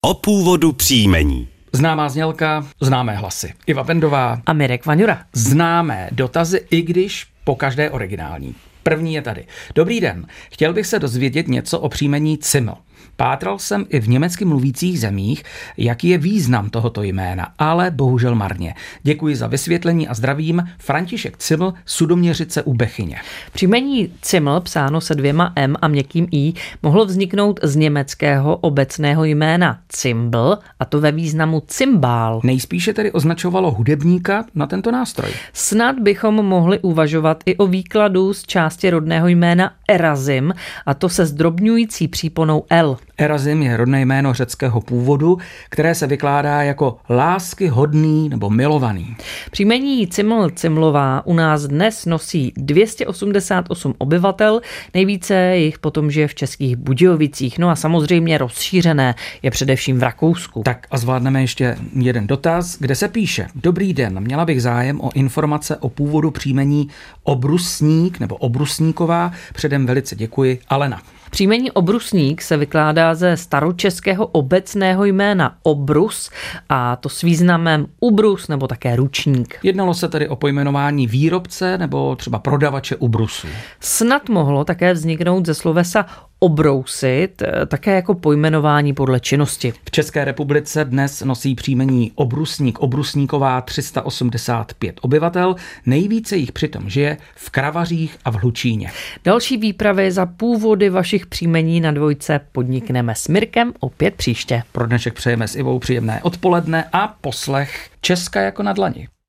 O původu příjmení. Známá znělka, známé hlasy. Iva Bendová a Mirek Vaňura. Známé dotazy, i když po každé originální. První je tady. Dobrý den, chtěl bych se dozvědět něco o příjmení Zimmel. Pátral jsem i v německy mluvících zemích, jaký je význam tohoto jména, ale bohužel marně. Děkuji za vysvětlení a zdravím. František Zimmel, Sudoměřice u Bechyně. Příjmení Zimmel, psáno se 2 M a měkkým I, mohlo vzniknout z německého obecného jména Zimbel, a to ve významu cymbál. Nejspíše tedy označovalo hudebníka na tento nástroj. Snad bychom mohli uvažovat i o výkladu z části rodného jména Erazim, a to se zdrobňující příponou L. Erazim je rodné jméno řeckého původu, které se vykládá jako lásky hodný nebo milovaný. Příjmení Zimmel Zimmlová u nás dnes nosí 288 obyvatel, nejvíce jich potom žije v Českých Budějovicích, no a samozřejmě rozšířené je především v Rakousku. Tak a zvládneme ještě jeden dotaz, kde se píše: Dobrý den, měla bych zájem o informace o původu příjmení Obrusník nebo Obrusníková, předem velice děkuji, Alena. Příjmení Obrusník se vykládá ze staročeského obecného jména obrus, a to s významem ubrus nebo také ručník. Jednalo se tedy o pojmenování výrobce nebo třeba prodavače ubrusů. Snad mohlo také vzniknout ze slovesa obrousit, také jako pojmenování podle činnosti. V České republice dnes nosí příjmení Obrusník, Obrusníková 385 obyvatel, nejvíce jich přitom žije v Kravařích a v Hlučíně. Další výpravy za původy vašich příjmení na Dvojce podnikneme s Mirkem opět příště. Pro dnešek přejeme s Ivou příjemné odpoledne a poslech Česka jako na dlani.